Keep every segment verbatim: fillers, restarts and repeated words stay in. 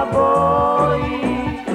هوایی.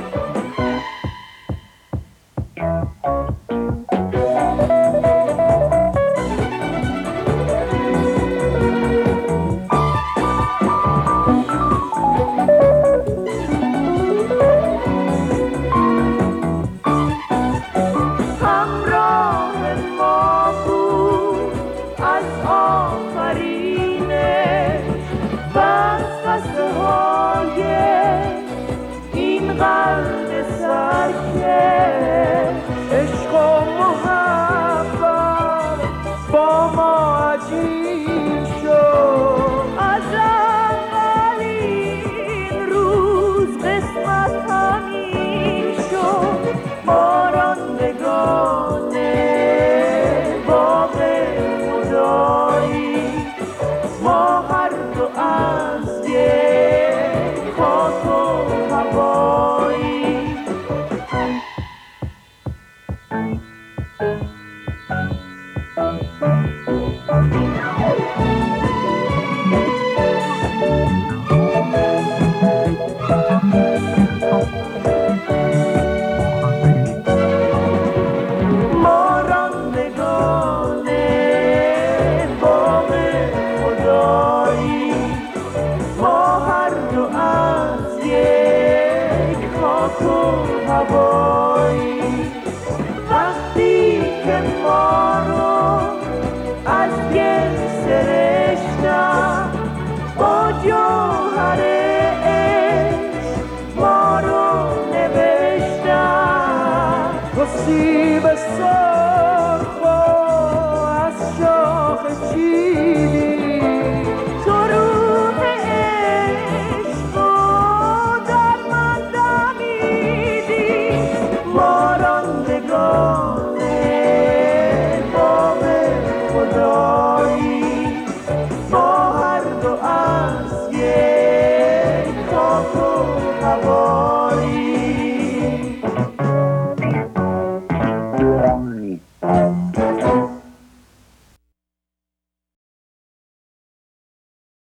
عشق و محبت با ما عجیب شد، از اولین روز قسمت همین شد. ما راندگان باغ خدایی، ما هر دو از یک خاک و هوایی. ما راندگان باغ خدایی، ما هر دو از یک خاک و هوایی. وقتی که ما رو از گل سرشتن، با جوهر عشق ما رو نوشتن. تو سیب سرخ از شاخ چیدی، تو روح عشق در من دمیدی. ما راندگان باغ خدایی، ما هر دو از یک خاک و هوایی.